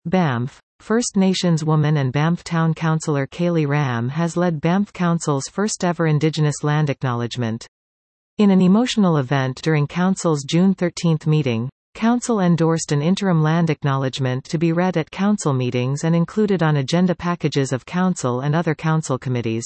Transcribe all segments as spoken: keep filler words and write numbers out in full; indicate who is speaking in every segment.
Speaker 1: Banff. First Nations woman and Banff Town Councillor Kaylee Ram has led Banff Council's first-ever Indigenous land acknowledgement. In an emotional event during Council's June thirteenth meeting, Council endorsed an interim land acknowledgement to be read at Council meetings and included on agenda packages of Council and other Council committees.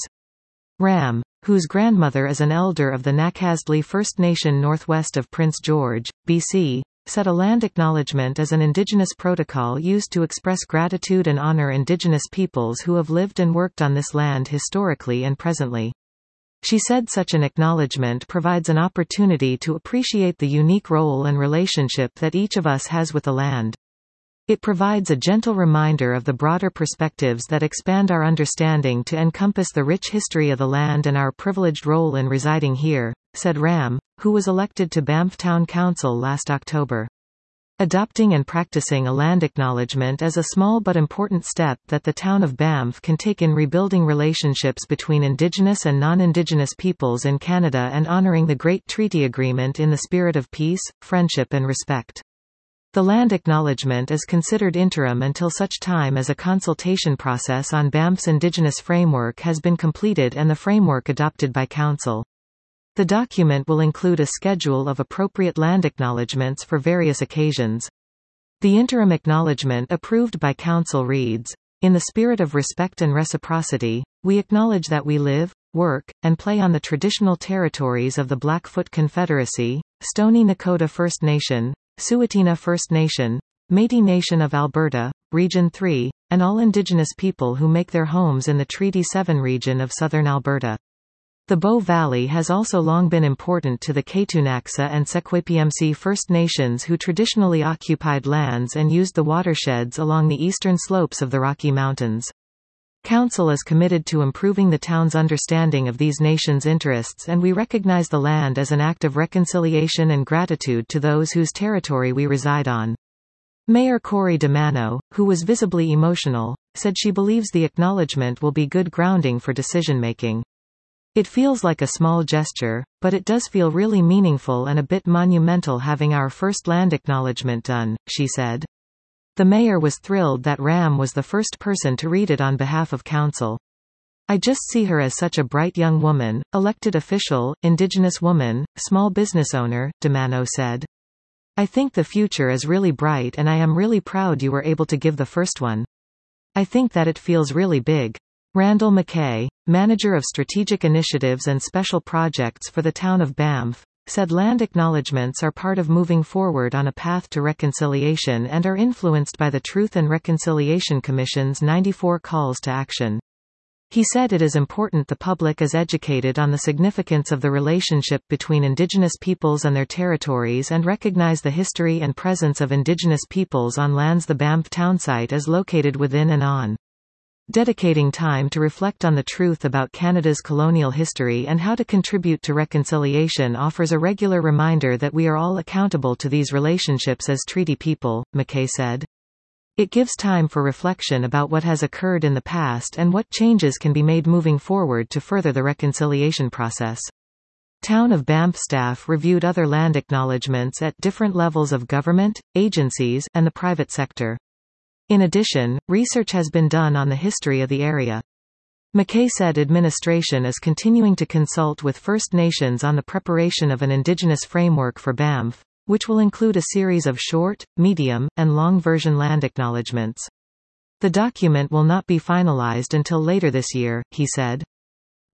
Speaker 1: Ram, whose grandmother is an elder of the Nacasdley First Nation northwest of Prince George, B C, said a land acknowledgement is an Indigenous protocol used to express gratitude and honor Indigenous peoples who have lived and worked on this land historically and presently. She said such an acknowledgement provides an opportunity to appreciate the unique role and relationship that each of us has with the land. It provides a gentle reminder of the broader perspectives that expand our understanding to encompass the rich history of the land and our privileged role in residing here, said Ram, who was elected to Banff Town Council last October. Adopting and practicing a land acknowledgement is a small but important step that the town of Banff can take in rebuilding relationships between Indigenous and non-Indigenous peoples in Canada and honouring the Great Treaty Agreement in the spirit of peace, friendship and respect. The land acknowledgement is considered interim until such time as a consultation process on Banff's Indigenous framework has been completed and the framework adopted by Council. The document will include a schedule of appropriate land acknowledgements for various occasions. The interim acknowledgement approved by Council reads, "In the spirit of respect and reciprocity, we acknowledge that we live, work, and play on the traditional territories of the Blackfoot Confederacy, Stoney Nakoda First Nation, Tsuut'ina First Nation, Métis Nation of Alberta, Region three, and all Indigenous people who make their homes in the Treaty seven region of southern Alberta. The Bow Valley has also long been important to the Ktunaxa and Sequapmc First Nations who traditionally occupied lands and used the watersheds along the eastern slopes of the Rocky Mountains. Council is committed to improving the town's understanding of these nations' interests and we recognize the land as an act of reconciliation and gratitude to those whose territory we reside on." Mayor Corey DeMano, who was visibly emotional, said she believes the acknowledgement will be good grounding for decision-making. "It feels like a small gesture, but it does feel really meaningful and a bit monumental having our first land acknowledgement done," she said. The mayor was thrilled that Ram was the first person to read it on behalf of Council. "I just see her as such a bright young woman, elected official, Indigenous woman, small business owner," DeMano said. "I think the future is really bright and I am really proud you were able to give the first one. I think that it feels really big." Randall McKay, manager of strategic initiatives and special projects for the town of Banff, said land acknowledgements are part of moving forward on a path to reconciliation and are influenced by the Truth and Reconciliation Commission's ninety-four calls to action. He said it is important the public is educated on the significance of the relationship between Indigenous peoples and their territories and recognize the history and presence of Indigenous peoples on lands the Banff townsite is located within and on. Dedicating time to reflect on the truth about Canada's colonial history and how to contribute to reconciliation offers a regular reminder that we are all accountable to these relationships as treaty people, McKay said. It gives time for reflection about what has occurred in the past and what changes can be made moving forward to further the reconciliation process. Town of Banff staff reviewed other land acknowledgements at different levels of government, agencies, and the private sector. In addition, research has been done on the history of the area. McKay said administration is continuing to consult with First Nations on the preparation of an Indigenous framework for Banff, which will include a series of short, medium, and long version land acknowledgements. The document will not be finalized until later this year, he said.